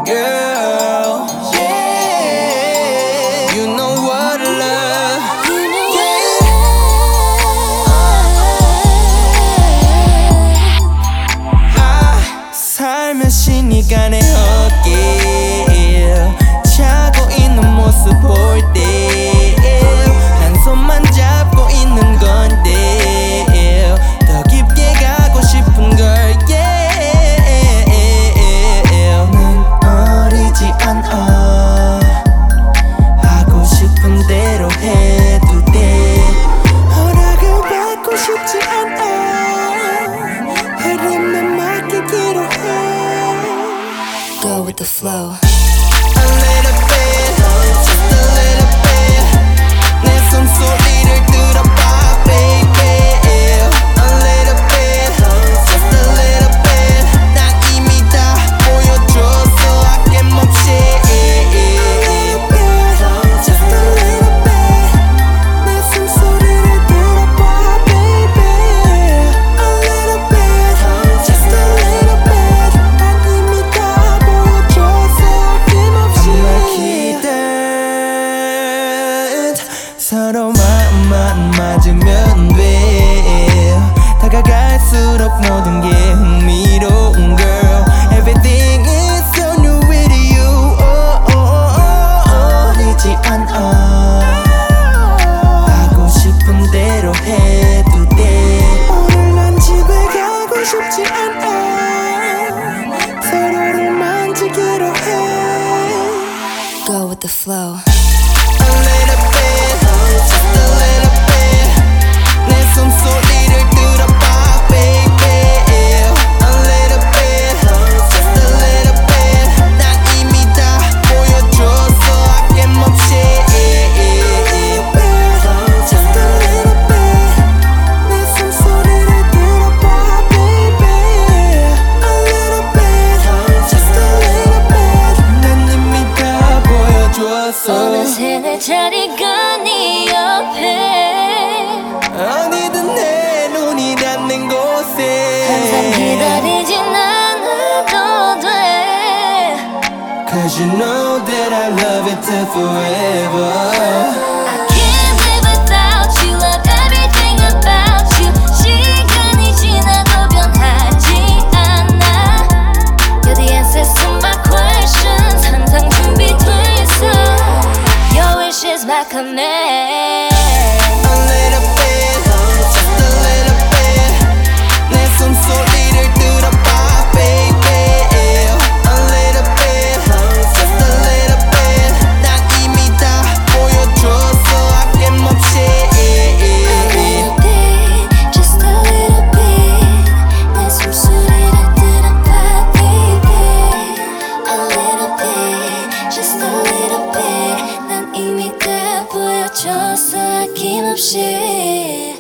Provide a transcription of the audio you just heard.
girl. Yeah, you know what I love. 살며시 네가 내 어깨에 차고 있는 모습 볼 때 한 손만 잡고 있는 건데 더 깊게 가고 싶은 걸 난 어리지 않아 하고 싶은 대로 해도 돼 허락을 받고 싶지 않아 흐름에 맡기기로 해 Go with the flow. A little bit, just a little bit 내 숨소리를 들어봐 baby A little bit, just a little bit 난 이미 다 보여줬어 아낌없이 Just a little bit. 내 숨소리를 들어봐 baby A little bit, just a little bit 난 이미 다 보여줬어 아낌없이 I'm lucky that 서로 마음만 맞으면 돼 다가갈수록 모든 게 흥미로운 girl Everything is so new with you 어리지 않아 하고 싶은 대로 해도 돼 오늘 난 집에 가고 싶지 않아 서로를 만지기로 해 Go with the flow. A little bit, just a little bit 내 숨소리를 들어봐 baby A little bit, just a little bit 난 이미 다 보여줬어 아낌없이 Just a little bit. 내 숨소리를 들어봐 baby A little bit, just a little bit 난 이미 다 보여줬어 어느새 내 자리가 네 옆에 어디든 내 눈이 닿는 곳에 항상 기다리진 않아도 돼. Cause you know that I love it till forever I can't live without you. Love everything about you. 시간이 지나도 변하지 않아. You're the answers to my questions. 항상 준비돼 있어. Your wish is my command. A little bit, just a little bit 내 숨소리를 들어봐 baby A little bit, just a little bit 난 이미 다 보여줬어 아낌없이 little bit, just a little bit. 내 숨소리를 들어봐, baby. A little bit, just a little bit. 난 이미 다 보여줬어, 아낌없이.